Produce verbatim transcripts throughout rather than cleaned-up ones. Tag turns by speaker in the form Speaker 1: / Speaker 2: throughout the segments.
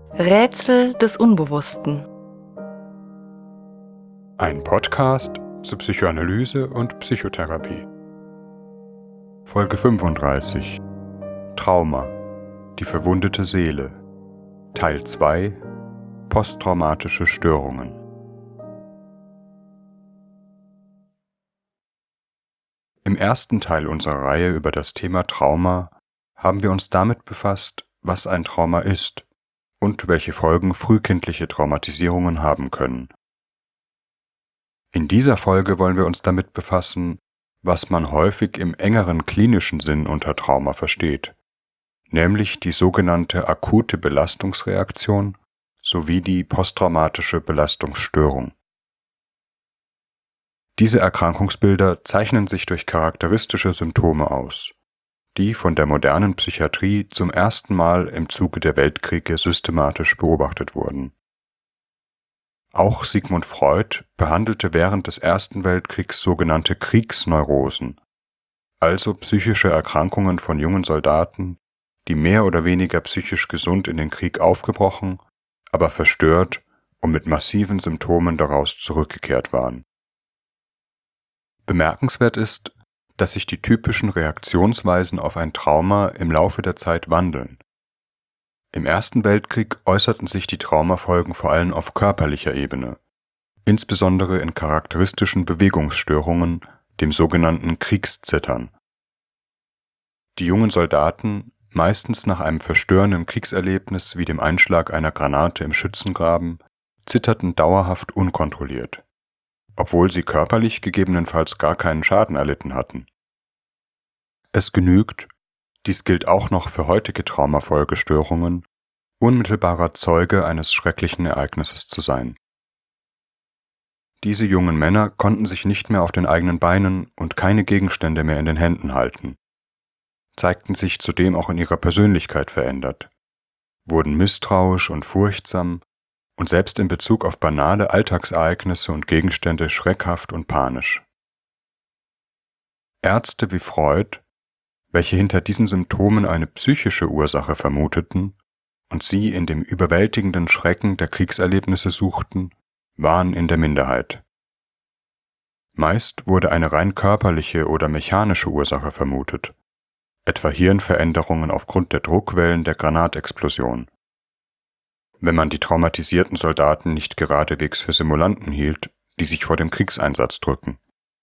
Speaker 1: Rätsel des Unbewussten.
Speaker 2: Ein Podcast zur Psychoanalyse und Psychotherapie. Folge fünfunddreißig. Trauma. Die verwundete Seele. Teil zwei. Posttraumatische Störungen. Im ersten Teil unserer Reihe über das Thema Trauma haben wir uns damit befasst, was ein Trauma ist und welche Folgen frühkindliche Traumatisierungen haben können. In dieser Folge wollen wir uns damit befassen, was man häufig im engeren klinischen Sinn unter Trauma versteht, nämlich die sogenannte akute Belastungsreaktion sowie die posttraumatische Belastungsstörung. Diese Erkrankungsbilder zeichnen sich durch charakteristische Symptome aus, die von der modernen Psychiatrie zum ersten Mal im Zuge der Weltkriege systematisch beobachtet wurden. Auch Sigmund Freud behandelte während des Ersten Weltkriegs sogenannte Kriegsneurosen, also psychische Erkrankungen von jungen Soldaten, die mehr oder weniger psychisch gesund in den Krieg aufgebrochen, aber verstört und mit massiven Symptomen daraus zurückgekehrt waren. Bemerkenswert ist, dass sich die typischen Reaktionsweisen auf ein Trauma im Laufe der Zeit wandeln. Im Ersten Weltkrieg äußerten sich die Traumafolgen vor allem auf körperlicher Ebene, insbesondere in charakteristischen Bewegungsstörungen, dem sogenannten Kriegszittern. Die jungen Soldaten, meistens nach einem verstörenden Kriegserlebnis wie dem Einschlag einer Granate im Schützengraben, zitterten dauerhaft unkontrolliert, obwohl sie körperlich gegebenenfalls gar keinen Schaden erlitten hatten. Es genügt, dies gilt auch noch für heutige Traumafolgestörungen, unmittelbarer Zeuge eines schrecklichen Ereignisses zu sein. Diese jungen Männer konnten sich nicht mehr auf den eigenen Beinen und keine Gegenstände mehr in den Händen halten, zeigten sich zudem auch in ihrer Persönlichkeit verändert, wurden misstrauisch und furchtsam und selbst in Bezug auf banale Alltagsereignisse und Gegenstände schreckhaft und panisch. Ärzte wie Freud, welche hinter diesen Symptomen eine psychische Ursache vermuteten und sie in dem überwältigenden Schrecken der Kriegserlebnisse suchten, waren in der Minderheit. Meist wurde eine rein körperliche oder mechanische Ursache vermutet, etwa Hirnveränderungen aufgrund der Druckwellen der Granatexplosion, wenn man die traumatisierten Soldaten nicht geradewegs für Simulanten hielt, die sich vor dem Kriegseinsatz drücken.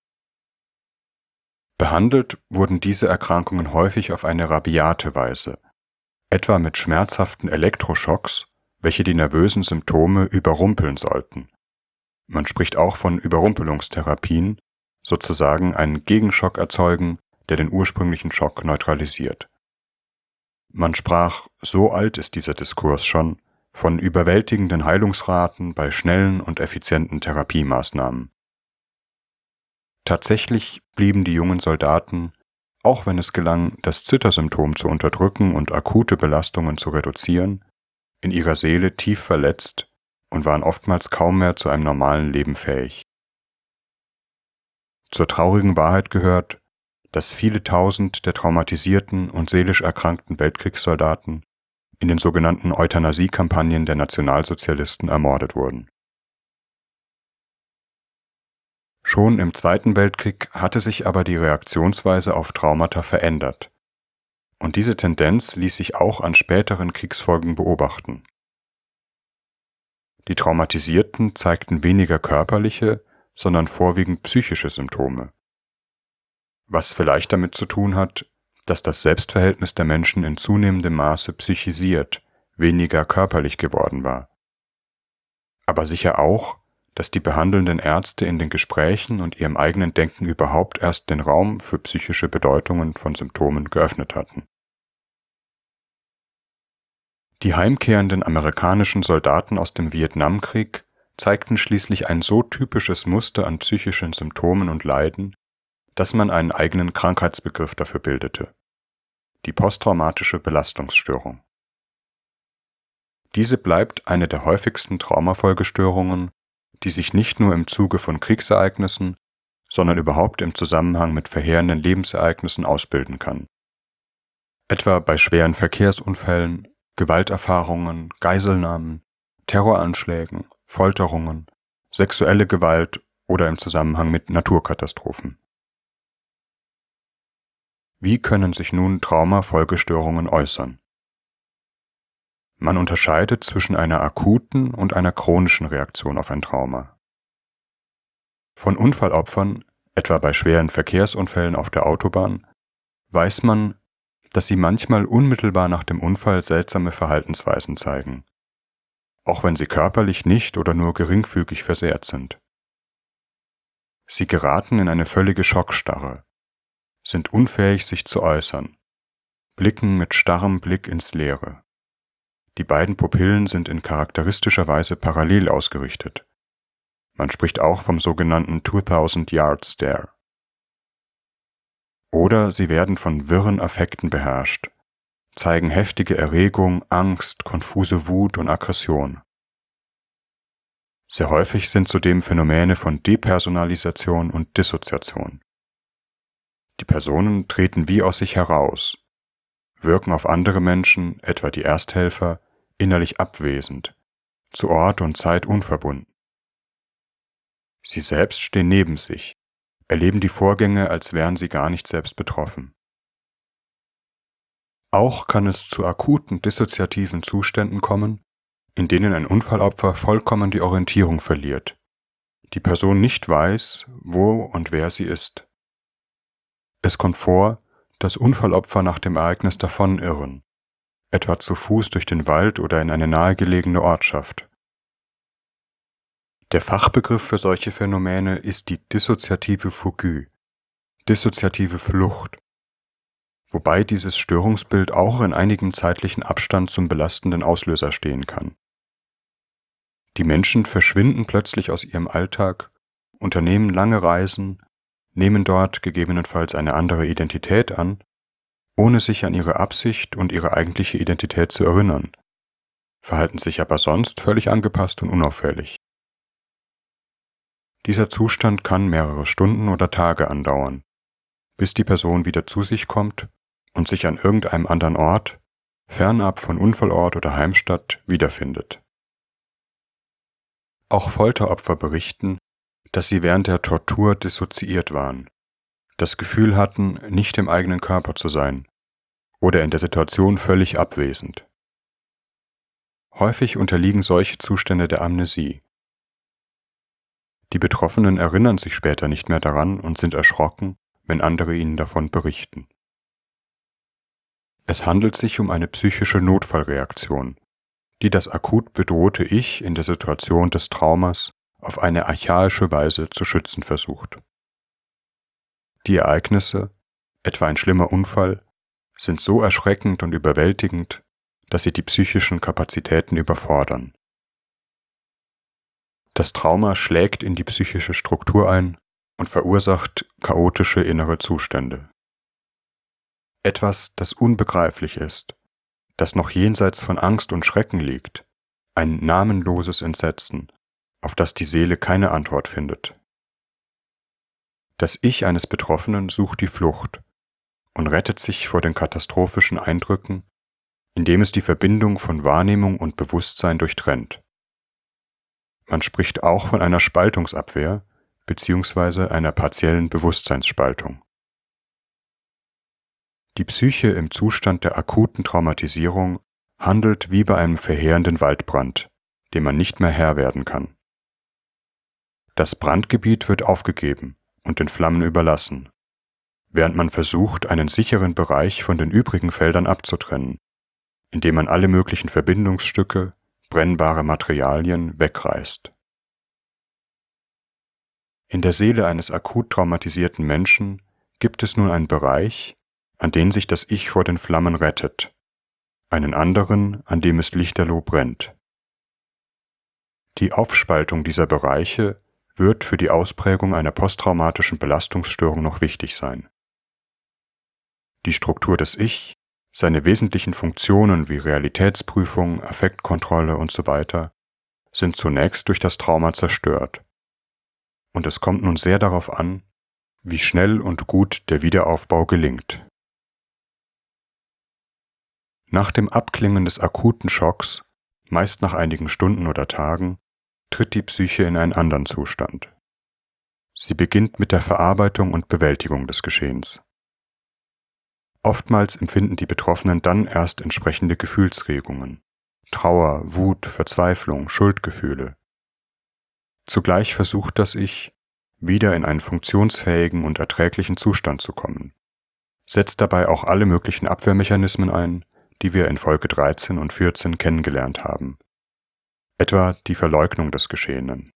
Speaker 2: Behandelt wurden diese Erkrankungen häufig auf eine rabiate Weise, etwa mit schmerzhaften Elektroschocks, welche die nervösen Symptome überrumpeln sollten. Man spricht auch von Überrumpelungstherapien, sozusagen einen Gegenschock erzeugen, der den ursprünglichen Schock neutralisiert. Man sprach, so alt ist dieser Diskurs schon, von überwältigenden Heilungsraten bei schnellen und effizienten Therapiemaßnahmen. Tatsächlich blieben die jungen Soldaten, auch wenn es gelang, das Zittersymptom zu unterdrücken und akute Belastungen zu reduzieren, in ihrer Seele tief verletzt und waren oftmals kaum mehr zu einem normalen Leben fähig. Zur traurigen Wahrheit gehört, dass viele Tausend der traumatisierten und seelisch erkrankten Weltkriegssoldaten in den sogenannten Euthanasie-Kampagnen der Nationalsozialisten ermordet wurden. Schon im Zweiten Weltkrieg hatte sich aber die Reaktionsweise auf Traumata verändert, und diese Tendenz ließ sich auch an späteren Kriegsfolgen beobachten. Die Traumatisierten zeigten weniger körperliche, sondern vorwiegend psychische Symptome, was vielleicht damit zu tun hat, dass das Selbstverhältnis der Menschen in zunehmendem Maße psychisiert, weniger körperlich geworden war. Aber sicher auch, dass die behandelnden Ärzte in den Gesprächen und ihrem eigenen Denken überhaupt erst den Raum für psychische Bedeutungen von Symptomen geöffnet hatten. Die heimkehrenden amerikanischen Soldaten aus dem Vietnamkrieg zeigten schließlich ein so typisches Muster an psychischen Symptomen und Leiden, dass man einen eigenen Krankheitsbegriff dafür bildete: die posttraumatische Belastungsstörung. Diese bleibt eine der häufigsten Traumafolgestörungen, die sich nicht nur im Zuge von Kriegsereignissen, sondern überhaupt im Zusammenhang mit verheerenden Lebensereignissen ausbilden kann. Etwa bei schweren Verkehrsunfällen, Gewalterfahrungen, Geiselnahmen, Terroranschlägen, Folterungen, sexuelle Gewalt oder im Zusammenhang mit Naturkatastrophen. Wie können sich nun Traumafolgestörungen äußern? Man unterscheidet zwischen einer akuten und einer chronischen Reaktion auf ein Trauma. Von Unfallopfern, etwa bei schweren Verkehrsunfällen auf der Autobahn, weiß man, dass sie manchmal unmittelbar nach dem Unfall seltsame Verhaltensweisen zeigen, auch wenn sie körperlich nicht oder nur geringfügig versehrt sind. Sie geraten in eine völlige Schockstarre, sind unfähig, sich zu äußern, blicken mit starrem Blick ins Leere. Die beiden Pupillen sind in charakteristischer Weise parallel ausgerichtet. Man spricht auch vom sogenannten Two-Thousand-Yard-Stare. Oder sie werden von wirren Affekten beherrscht, zeigen heftige Erregung, Angst, konfuse Wut und Aggression. Sehr häufig sind zudem Phänomene von Depersonalisation und Dissoziation. Die Personen treten wie aus sich heraus, wirken auf andere Menschen, etwa die Ersthelfer, innerlich abwesend, zu Ort und Zeit unverbunden. Sie selbst stehen neben sich, erleben die Vorgänge, als wären sie gar nicht selbst betroffen. Auch kann es zu akuten dissoziativen Zuständen kommen, in denen ein Unfallopfer vollkommen die Orientierung verliert, die Person nicht weiß, wo und wer sie ist. Es kommt vor, dass Unfallopfer nach dem Ereignis davonirren, etwa zu Fuß durch den Wald oder in eine nahegelegene Ortschaft. Der Fachbegriff für solche Phänomene ist die dissoziative Fugue, dissoziative Flucht, wobei dieses Störungsbild auch in einigem zeitlichen Abstand zum belastenden Auslöser stehen kann. Die Menschen verschwinden plötzlich aus ihrem Alltag, unternehmen lange Reisen, nehmen dort gegebenenfalls eine andere Identität an, ohne sich an ihre Absicht und ihre eigentliche Identität zu erinnern, verhalten sich aber sonst völlig angepasst und unauffällig. Dieser Zustand kann mehrere Stunden oder Tage andauern, bis die Person wieder zu sich kommt und sich an irgendeinem anderen Ort, fernab von Unfallort oder Heimstatt, wiederfindet. Auch Folteropfer berichten, dass sie während der Tortur dissoziiert waren, das Gefühl hatten, nicht im eigenen Körper zu sein oder in der Situation völlig abwesend. Häufig unterliegen solche Zustände der Amnesie. Die Betroffenen erinnern sich später nicht mehr daran und sind erschrocken, wenn andere ihnen davon berichten. Es handelt sich um eine psychische Notfallreaktion, die das akut bedrohte Ich in der Situation des Traumas auf eine archaische Weise zu schützen versucht. Die Ereignisse, etwa ein schlimmer Unfall, sind so erschreckend und überwältigend, dass sie die psychischen Kapazitäten überfordern. Das Trauma schlägt in die psychische Struktur ein und verursacht chaotische innere Zustände. Etwas, das unbegreiflich ist, das noch jenseits von Angst und Schrecken liegt, ein namenloses Entsetzen, auf das die Seele keine Antwort findet. Das Ich eines Betroffenen sucht die Flucht und rettet sich vor den katastrophischen Eindrücken, indem es die Verbindung von Wahrnehmung und Bewusstsein durchtrennt. Man spricht auch von einer Spaltungsabwehr bzw. einer partiellen Bewusstseinsspaltung. Die Psyche im Zustand der akuten Traumatisierung handelt wie bei einem verheerenden Waldbrand, dem man nicht mehr Herr werden kann. Das Brandgebiet wird aufgegeben und den Flammen überlassen, während man versucht, einen sicheren Bereich von den übrigen Feldern abzutrennen, indem man alle möglichen Verbindungsstücke, brennbare Materialien wegreißt. In der Seele eines akut traumatisierten Menschen gibt es nun einen Bereich, an den sich das Ich vor den Flammen rettet, einen anderen, an dem es lichterloh brennt. Die Aufspaltung dieser Bereiche wird für die Ausprägung einer posttraumatischen Belastungsstörung noch wichtig sein. Die Struktur des Ich, seine wesentlichen Funktionen wie Realitätsprüfung, Affektkontrolle usw. sind zunächst durch das Trauma zerstört. Und es kommt nun sehr darauf an, wie schnell und gut der Wiederaufbau gelingt. Nach dem Abklingen des akuten Schocks, meist nach einigen Stunden oder Tagen, tritt die Psyche in einen anderen Zustand. Sie beginnt mit der Verarbeitung und Bewältigung des Geschehens. Oftmals empfinden die Betroffenen dann erst entsprechende Gefühlsregungen: Trauer, Wut, Verzweiflung, Schuldgefühle. Zugleich versucht das Ich, wieder in einen funktionsfähigen und erträglichen Zustand zu kommen, setzt dabei auch alle möglichen Abwehrmechanismen ein, die wir in Folge dreizehn und vierzehn kennengelernt haben, etwa die Verleugnung des Geschehenen.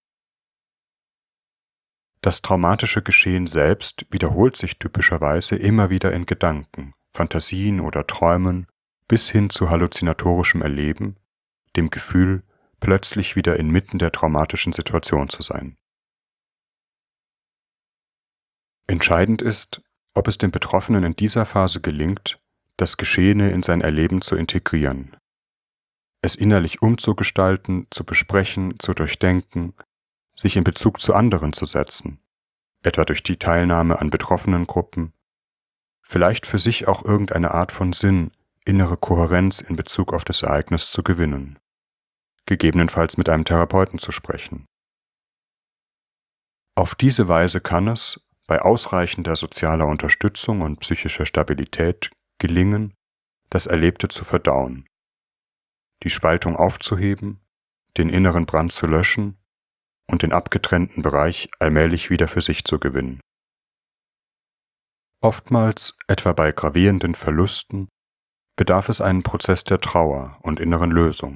Speaker 2: Das traumatische Geschehen selbst wiederholt sich typischerweise immer wieder in Gedanken, Fantasien oder Träumen bis hin zu halluzinatorischem Erleben, dem Gefühl, plötzlich wieder inmitten der traumatischen Situation zu sein. Entscheidend ist, ob es dem Betroffenen in dieser Phase gelingt, das Geschehene in sein Erleben zu integrieren, es innerlich umzugestalten, zu besprechen, zu durchdenken, sich in Bezug zu anderen zu setzen, etwa durch die Teilnahme an betroffenen Gruppen, vielleicht für sich auch irgendeine Art von Sinn, innere Kohärenz in Bezug auf das Ereignis zu gewinnen, gegebenenfalls mit einem Therapeuten zu sprechen. Auf diese Weise kann es, bei ausreichender sozialer Unterstützung und psychischer Stabilität, gelingen, das Erlebte zu verdauen, die Spaltung aufzuheben, den inneren Brand zu löschen und den abgetrennten Bereich allmählich wieder für sich zu gewinnen. Oftmals, etwa bei gravierenden Verlusten, bedarf es einen Prozess der Trauer und inneren Lösung.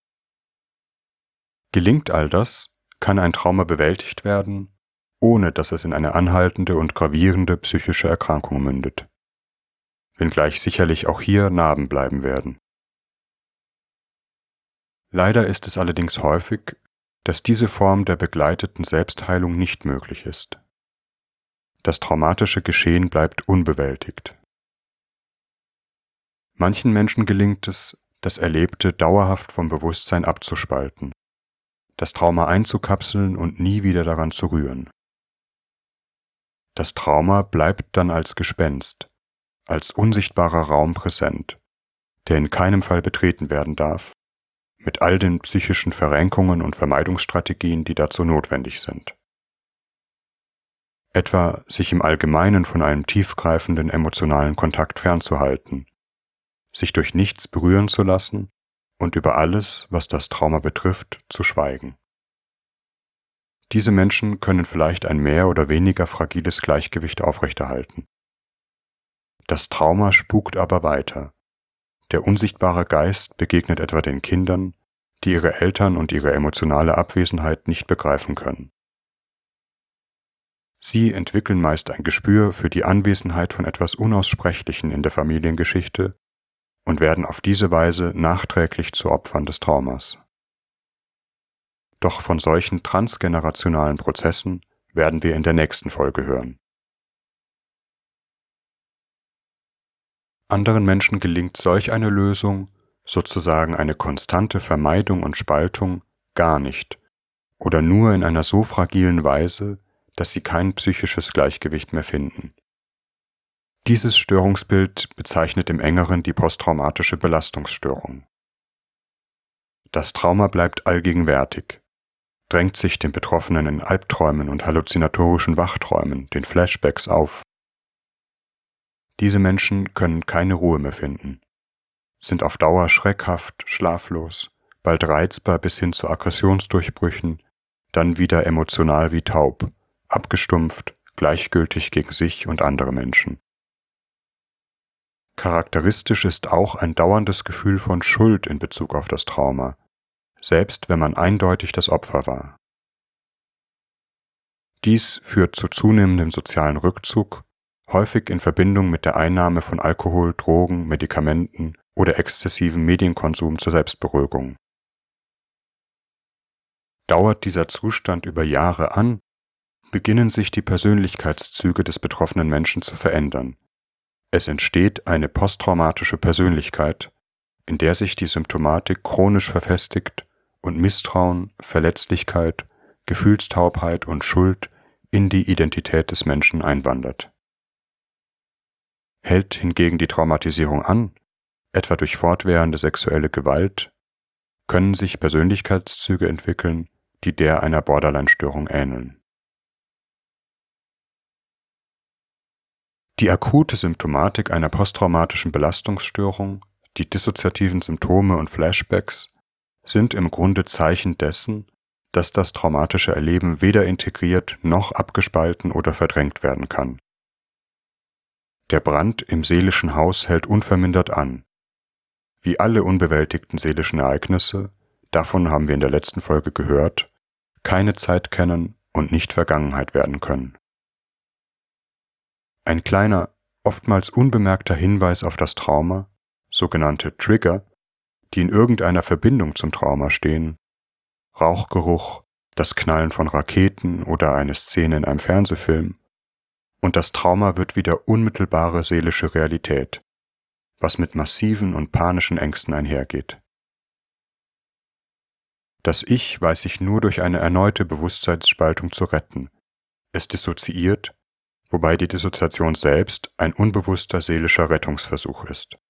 Speaker 2: Gelingt all das, kann ein Trauma bewältigt werden, ohne dass es in eine anhaltende und gravierende psychische Erkrankung mündet, wenngleich sicherlich auch hier Narben bleiben werden. Leider ist es allerdings häufig, dass diese Form der begleiteten Selbstheilung nicht möglich ist. Das traumatische Geschehen bleibt unbewältigt. Manchen Menschen gelingt es, das Erlebte dauerhaft vom Bewusstsein abzuspalten, das Trauma einzukapseln und nie wieder daran zu rühren. Das Trauma bleibt dann als Gespenst, als unsichtbarer Raum präsent, der in keinem Fall betreten werden darf, mit all den psychischen Verrenkungen und Vermeidungsstrategien, die dazu notwendig sind. Etwa sich im Allgemeinen von einem tiefgreifenden emotionalen Kontakt fernzuhalten, sich durch nichts berühren zu lassen und über alles, was das Trauma betrifft, zu schweigen. Diese Menschen können vielleicht ein mehr oder weniger fragiles Gleichgewicht aufrechterhalten. Das Trauma spukt aber weiter. Der unsichtbare Geist begegnet etwa den Kindern, die ihre Eltern und ihre emotionale Abwesenheit nicht begreifen können. Sie entwickeln meist ein Gespür für die Anwesenheit von etwas Unaussprechlichen in der Familiengeschichte und werden auf diese Weise nachträglich zu Opfern des Traumas. Doch von solchen transgenerationalen Prozessen werden wir in der nächsten Folge hören. Anderen Menschen gelingt solch eine Lösung, sozusagen eine konstante Vermeidung und Spaltung, gar nicht oder nur in einer so fragilen Weise, dass sie kein psychisches Gleichgewicht mehr finden. Dieses Störungsbild bezeichnet im engeren die posttraumatische Belastungsstörung. Das Trauma bleibt allgegenwärtig, drängt sich dem Betroffenen in Albträumen und halluzinatorischen Wachträumen, den Flashbacks auf. Diese Menschen können keine Ruhe mehr finden, sind auf Dauer schreckhaft, schlaflos, bald reizbar bis hin zu Aggressionsdurchbrüchen, dann wieder emotional wie taub, abgestumpft, gleichgültig gegen sich und andere Menschen. Charakteristisch ist auch ein dauerndes Gefühl von Schuld in Bezug auf das Trauma, selbst wenn man eindeutig das Opfer war. Dies führt zu zunehmendem sozialen Rückzug, häufig in Verbindung mit der Einnahme von Alkohol, Drogen, Medikamenten oder exzessivem Medienkonsum zur Selbstberuhigung. Dauert dieser Zustand über Jahre an, beginnen sich die Persönlichkeitszüge des betroffenen Menschen zu verändern. Es entsteht eine posttraumatische Persönlichkeit, in der sich die Symptomatik chronisch verfestigt und Misstrauen, Verletzlichkeit, Gefühlstaubheit und Schuld in die Identität des Menschen einwandert. Hält hingegen die Traumatisierung an, etwa durch fortwährende sexuelle Gewalt, können sich Persönlichkeitszüge entwickeln, die der einer Borderline-Störung ähneln. Die akute Symptomatik einer posttraumatischen Belastungsstörung, die dissoziativen Symptome und Flashbacks, sind im Grunde Zeichen dessen, dass das traumatische Erleben weder integriert noch abgespalten oder verdrängt werden kann. Der Brand im seelischen Haus hält unvermindert an. Wie alle unbewältigten seelischen Ereignisse, davon haben wir in der letzten Folge gehört, keine Zeit kennen und nicht Vergangenheit werden können. Ein kleiner, oftmals unbemerkter Hinweis auf das Trauma, sogenannte Trigger, die in irgendeiner Verbindung zum Trauma stehen, Rauchgeruch, das Knallen von Raketen oder eine Szene in einem Fernsehfilm, und das Trauma wird wieder unmittelbare seelische Realität, was mit massiven und panischen Ängsten einhergeht. Das Ich weiß sich nur durch eine erneute Bewusstseinsspaltung zu retten. Es dissoziiert, wobei die Dissoziation selbst ein unbewusster seelischer Rettungsversuch ist.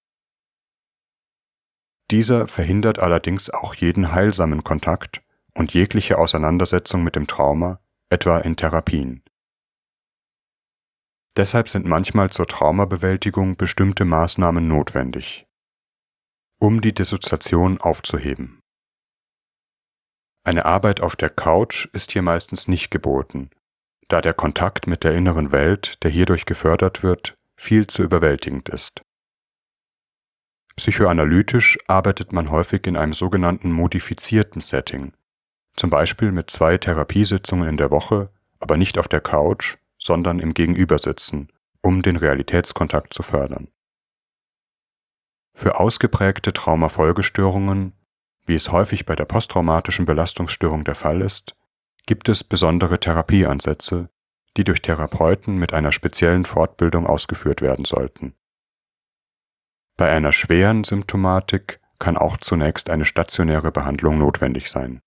Speaker 2: Dieser verhindert allerdings auch jeden heilsamen Kontakt und jegliche Auseinandersetzung mit dem Trauma, etwa in Therapien. Deshalb sind manchmal zur Traumabewältigung bestimmte Maßnahmen notwendig, um die Dissoziation aufzuheben. Eine Arbeit auf der Couch ist hier meistens nicht geboten, da der Kontakt mit der inneren Welt, der hierdurch gefördert wird, viel zu überwältigend ist. Psychoanalytisch arbeitet man häufig in einem sogenannten modifizierten Setting, zum Beispiel mit zwei Therapiesitzungen in der Woche, aber nicht auf der Couch, sondern im Gegenübersitzen, um den Realitätskontakt zu fördern. Für ausgeprägte Traumafolgestörungen, wie es häufig bei der posttraumatischen Belastungsstörung der Fall ist, gibt es besondere Therapieansätze, die durch Therapeuten mit einer speziellen Fortbildung ausgeführt werden sollten. Bei einer schweren Symptomatik kann auch zunächst eine stationäre Behandlung notwendig sein.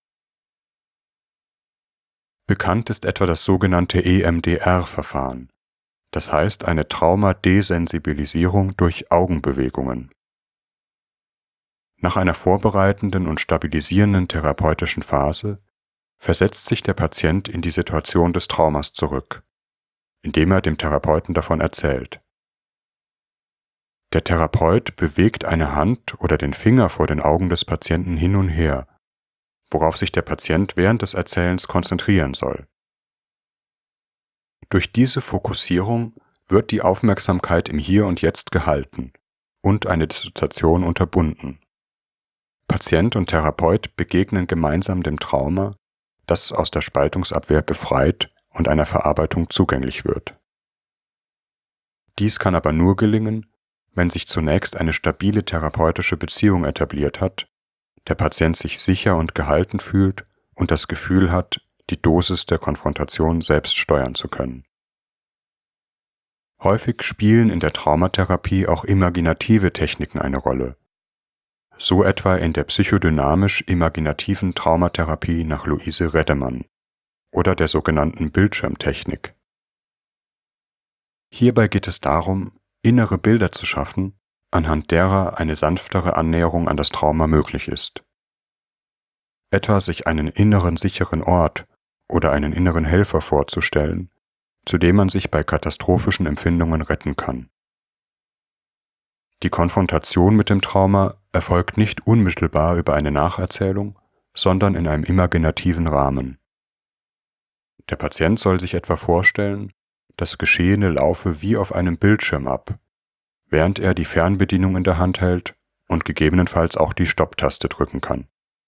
Speaker 2: Bekannt ist etwa das sogenannte E M D R-Verfahren, das heißt eine Traumadesensibilisierung durch Augenbewegungen. Nach einer vorbereitenden und stabilisierenden therapeutischen Phase versetzt sich der Patient in die Situation des Traumas zurück, indem er dem Therapeuten davon erzählt. Der Therapeut bewegt eine Hand oder den Finger vor den Augen des Patienten hin und her, worauf sich der Patient während des Erzählens konzentrieren soll. Durch diese Fokussierung wird die Aufmerksamkeit im Hier und Jetzt gehalten und eine Dissoziation unterbunden. Patient und Therapeut begegnen gemeinsam dem Trauma, das aus der Spaltungsabwehr befreit und einer Verarbeitung zugänglich wird. Dies kann aber nur gelingen, wenn sich zunächst eine stabile therapeutische Beziehung etabliert hat, der Patient sich sicher und gehalten fühlt und das Gefühl hat, die Dosis der Konfrontation selbst steuern zu können. Häufig spielen in der Traumatherapie auch imaginative Techniken eine Rolle, so etwa in der psychodynamisch-imaginativen Traumatherapie nach Luise Reddemann oder der sogenannten Bildschirmtechnik. Hierbei geht es darum, innere Bilder zu schaffen, anhand derer eine sanftere Annäherung an das Trauma möglich ist. Etwa sich einen inneren sicheren Ort oder einen inneren Helfer vorzustellen, zu dem man sich bei katastrophischen Empfindungen retten kann. Die Konfrontation mit dem Trauma erfolgt nicht unmittelbar über eine Nacherzählung, sondern in einem imaginativen Rahmen. Der Patient soll sich etwa vorstellen, das Geschehene laufe wie auf einem Bildschirm ab, während er die Fernbedienung in der Hand hält und gegebenenfalls auch die Stopptaste drücken kann.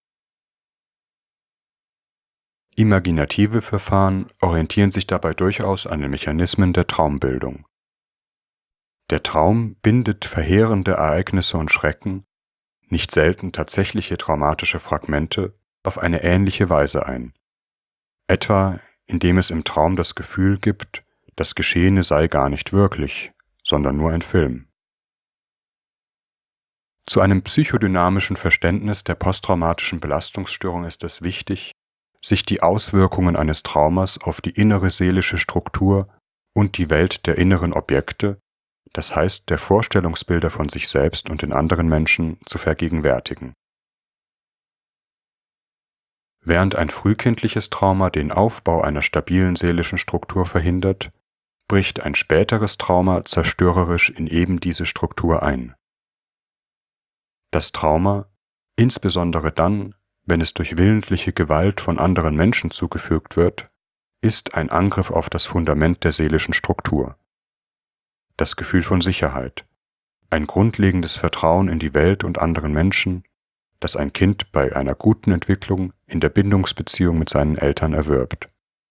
Speaker 2: Imaginative Verfahren orientieren sich dabei durchaus an den Mechanismen der Traumbildung. Der Traum bindet verheerende Ereignisse und Schrecken, nicht selten tatsächliche traumatische Fragmente, auf eine ähnliche Weise ein, etwa indem es im Traum das Gefühl gibt, das Geschehene sei gar nicht wirklich, sondern nur ein Film. Zu einem psychodynamischen Verständnis der posttraumatischen Belastungsstörung ist es wichtig, sich die Auswirkungen eines Traumas auf die innere seelische Struktur und die Welt der inneren Objekte, das heißt der Vorstellungsbilder von sich selbst und den anderen Menschen zu vergegenwärtigen. Während ein frühkindliches Trauma den Aufbau einer stabilen seelischen Struktur verhindert, bricht ein späteres Trauma zerstörerisch in eben diese Struktur ein. Das Trauma, insbesondere dann, wenn es durch willentliche Gewalt von anderen Menschen zugefügt wird, ist ein Angriff auf das Fundament der seelischen Struktur. Das Gefühl von Sicherheit, ein grundlegendes Vertrauen in die Welt und anderen Menschen, das ein Kind bei einer guten Entwicklung in der Bindungsbeziehung mit seinen Eltern erwirbt.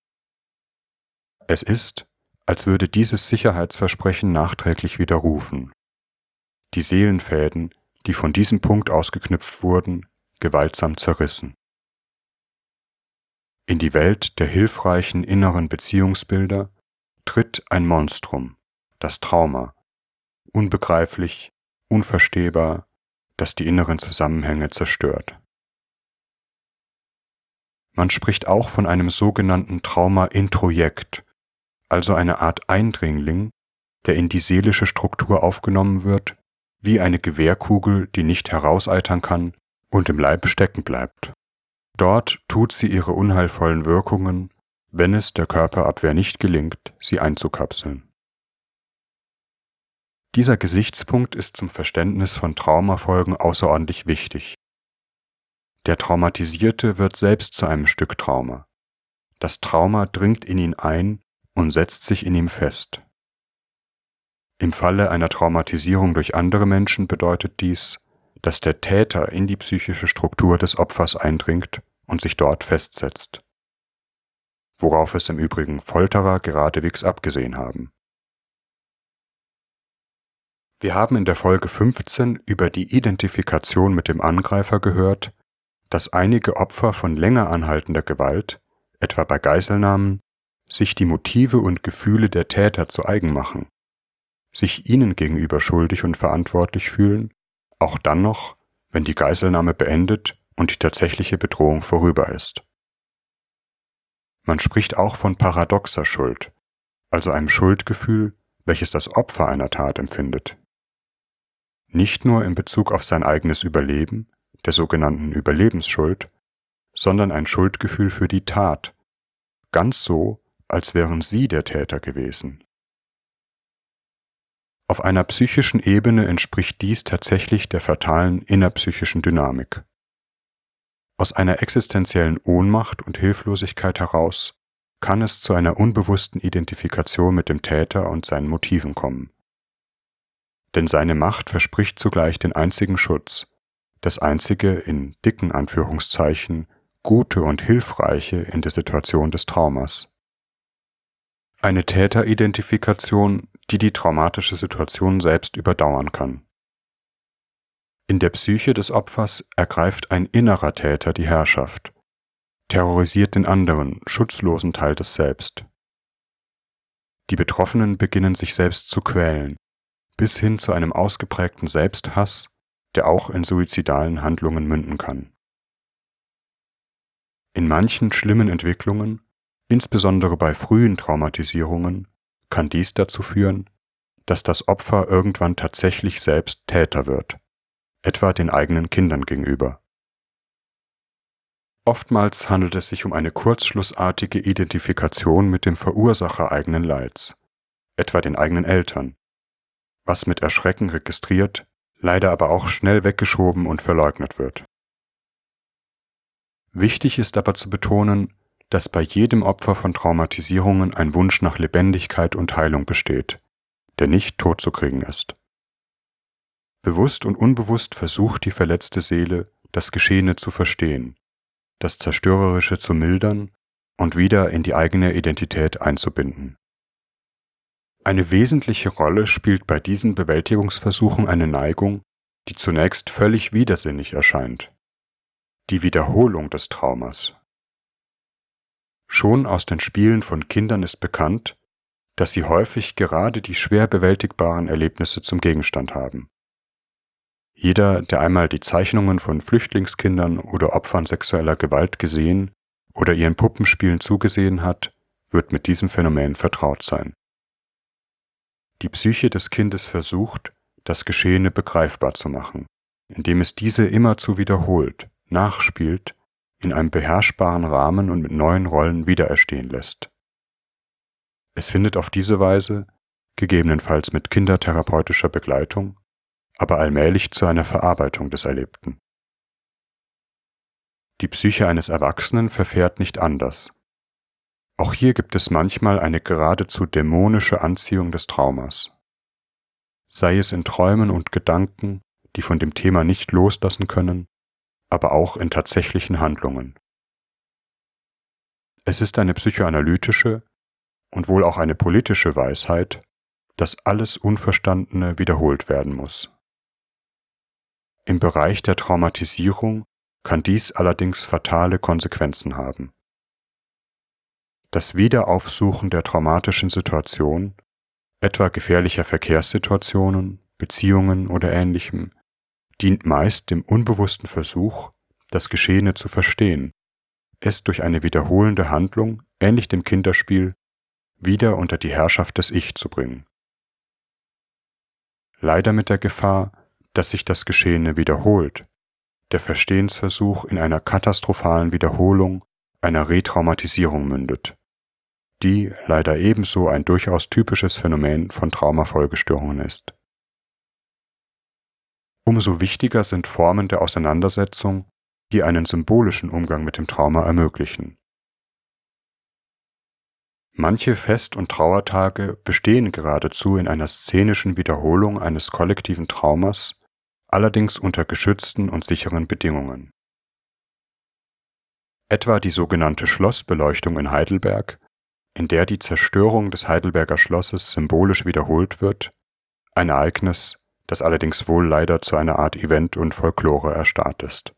Speaker 2: Es ist, als würde dieses Sicherheitsversprechen nachträglich widerrufen. Die Seelenfäden, die von diesem Punkt ausgeknüpft wurden, gewaltsam zerrissen. In die Welt der hilfreichen inneren Beziehungsbilder tritt ein Monstrum, das Trauma, unbegreiflich, unverstehbar, das die inneren Zusammenhänge zerstört. Man spricht auch von einem sogenannten Trauma-Introjekt, also eine Art Eindringling, der in die seelische Struktur aufgenommen wird, wie eine Gewehrkugel, die nicht herauseitern kann und im Leib stecken bleibt. Dort tut sie ihre unheilvollen Wirkungen, wenn es der Körperabwehr nicht gelingt, sie einzukapseln. Dieser Gesichtspunkt ist zum Verständnis von Traumafolgen außerordentlich wichtig. Der Traumatisierte wird selbst zu einem Stück Trauma. Das Trauma dringt in ihn ein und setzt sich in ihm fest. Im Falle einer Traumatisierung durch andere Menschen bedeutet dies, dass der Täter in die psychische Struktur des Opfers eindringt und sich dort festsetzt. Worauf es im Übrigen Folterer geradewegs abgesehen haben. Wir haben in der Folge fünfzehn über die Identifikation mit dem Angreifer gehört, dass einige Opfer von länger anhaltender Gewalt, etwa bei Geiselnahmen, sich die Motive und Gefühle der Täter zu eigen machen, sich ihnen gegenüber schuldig und verantwortlich fühlen, auch dann noch, wenn die Geiselnahme beendet und die tatsächliche Bedrohung vorüber ist. Man spricht auch von paradoxer Schuld, also einem Schuldgefühl, welches das Opfer einer Tat empfindet. Nicht nur in Bezug auf sein eigenes Überleben, der sogenannten Überlebensschuld, sondern ein Schuldgefühl für die Tat, ganz so, als wären sie der Täter gewesen. Auf einer psychischen Ebene entspricht dies tatsächlich der fatalen innerpsychischen Dynamik. Aus einer existenziellen Ohnmacht und Hilflosigkeit heraus kann es zu einer unbewussten Identifikation mit dem Täter und seinen Motiven kommen. Denn seine Macht verspricht zugleich den einzigen Schutz, das einzige in dicken Anführungszeichen Gute und Hilfreiche in der Situation des Traumas. Eine Täteridentifikation, die die traumatische Situation selbst überdauern kann. In der Psyche des Opfers ergreift ein innerer Täter die Herrschaft, terrorisiert den anderen, schutzlosen Teil des Selbst. Die Betroffenen beginnen sich selbst zu quälen, bis hin zu einem ausgeprägten Selbsthass, der auch in suizidalen Handlungen münden kann. In manchen schlimmen Entwicklungen, insbesondere bei frühen Traumatisierungen, kann dies dazu führen, dass das Opfer irgendwann tatsächlich selbst Täter wird, etwa den eigenen Kindern gegenüber. Oftmals handelt es sich um eine kurzschlussartige Identifikation mit dem Verursacher eigenen Leids, etwa den eigenen Eltern, was mit Erschrecken registriert, leider aber auch schnell weggeschoben und verleugnet wird. Wichtig ist aber zu betonen, dass bei jedem Opfer von Traumatisierungen ein Wunsch nach Lebendigkeit und Heilung besteht, der nicht totzukriegen ist. Bewusst und unbewusst versucht die verletzte Seele, das Geschehene zu verstehen, das Zerstörerische zu mildern und wieder in die eigene Identität einzubinden. Eine wesentliche Rolle spielt bei diesen Bewältigungsversuchen eine Neigung, die zunächst völlig widersinnig erscheint: die Wiederholung des Traumas. Schon aus den Spielen von Kindern ist bekannt, dass sie häufig gerade die schwer bewältigbaren Erlebnisse zum Gegenstand haben. Jeder, der einmal die Zeichnungen von Flüchtlingskindern oder Opfern sexueller Gewalt gesehen oder ihren Puppenspielen zugesehen hat, wird mit diesem Phänomen vertraut sein. Die Psyche des Kindes versucht, das Geschehene begreifbar zu machen, indem es diese immerzu wiederholt, nachspielt, in einem beherrschbaren Rahmen und mit neuen Rollen wiedererstehen lässt. Es findet auf diese Weise, gegebenenfalls mit kindertherapeutischer Begleitung, aber allmählich zu einer Verarbeitung des Erlebten. Die Psyche eines Erwachsenen verfährt nicht anders. Auch hier gibt es manchmal eine geradezu dämonische Anziehung des Traumas. Sei es in Träumen und Gedanken, die von dem Thema nicht loslassen können, aber auch in tatsächlichen Handlungen. Es ist eine psychoanalytische und wohl auch eine politische Weisheit, dass alles Unverstandene wiederholt werden muss. Im Bereich der Traumatisierung kann dies allerdings fatale Konsequenzen haben. Das Wiederaufsuchen der traumatischen Situation, etwa gefährlicher Verkehrssituationen, Beziehungen oder Ähnlichem, dient meist dem unbewussten Versuch, das Geschehene zu verstehen, es durch eine wiederholende Handlung, ähnlich dem Kinderspiel, wieder unter die Herrschaft des Ich zu bringen. Leider mit der Gefahr, dass sich das Geschehene wiederholt, der Verstehensversuch in einer katastrophalen Wiederholung einer Retraumatisierung mündet, die leider ebenso ein durchaus typisches Phänomen von Traumafolgestörungen ist. Umso wichtiger sind Formen der Auseinandersetzung, die einen symbolischen Umgang mit dem Trauma ermöglichen. Manche Fest- und Trauertage bestehen geradezu in einer szenischen Wiederholung eines kollektiven Traumas, allerdings unter geschützten und sicheren Bedingungen. Etwa die sogenannte Schlossbeleuchtung in Heidelberg, in der die Zerstörung des Heidelberger Schlosses symbolisch wiederholt wird, ein Ereignis, das allerdings wohl leider zu einer Art Event und Folklore erstarrt ist.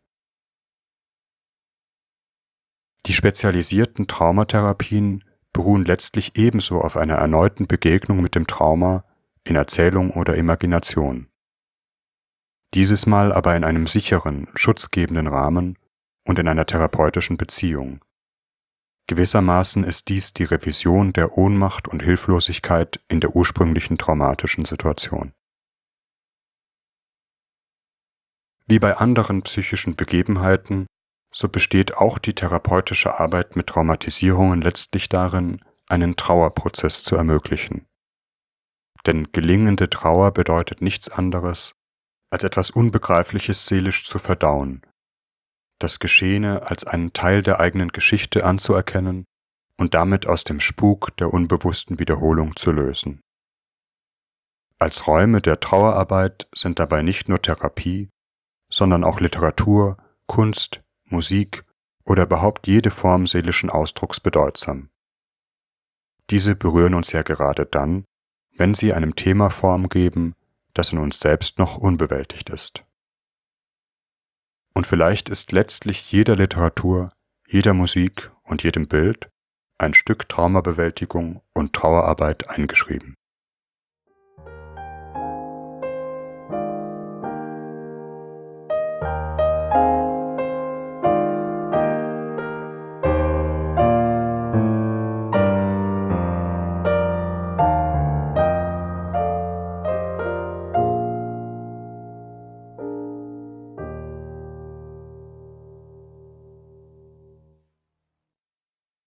Speaker 2: Die spezialisierten Traumatherapien beruhen letztlich ebenso auf einer erneuten Begegnung mit dem Trauma in Erzählung oder Imagination. Dieses Mal aber in einem sicheren, schutzgebenden Rahmen und in einer therapeutischen Beziehung. Gewissermaßen ist dies die Revision der Ohnmacht und Hilflosigkeit in der ursprünglichen traumatischen Situation. Wie bei anderen psychischen Begebenheiten, so besteht auch die therapeutische Arbeit mit Traumatisierungen letztlich darin, einen Trauerprozess zu ermöglichen. Denn gelingende Trauer bedeutet nichts anderes, als etwas Unbegreifliches seelisch zu verdauen, das Geschehene als einen Teil der eigenen Geschichte anzuerkennen und damit aus dem Spuk der unbewussten Wiederholung zu lösen. Als Räume der Trauerarbeit sind dabei nicht nur Therapie, sondern auch Literatur, Kunst, Musik oder überhaupt jede Form seelischen Ausdrucks bedeutsam. Diese berühren uns ja gerade dann, wenn sie einem Thema Form geben, das in uns selbst noch unbewältigt ist. Und vielleicht ist letztlich jeder Literatur, jeder Musik und jedem Bild ein Stück Traumabewältigung und Trauerarbeit eingeschrieben.